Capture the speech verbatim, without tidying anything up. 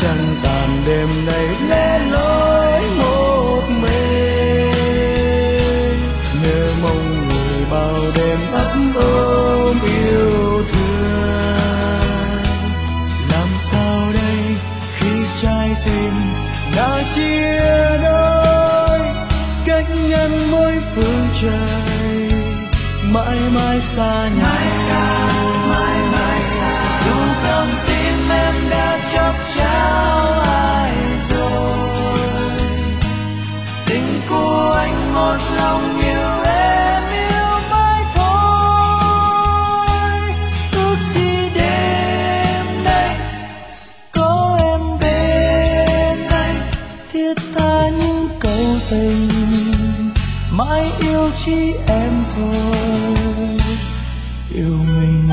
trăng tàn đêm nay lẻ loi một mình, nhớ mong người bao đêm ấp ôm yêu thương. Làm sao đây khi trái tim đã chia đôi, cách ngăn mỗi phương trời, mãi mãi xa nhau. Mãi xa, mãi mãi xa. Dù con tim em đã chót trao ai rồi, tình của anh một lòng yêu em yêu mãi thôi. Ước gì đêm nay có em bên anh, thiết tha những câu tình, mãi yêu chỉ em thôi. Yêu mình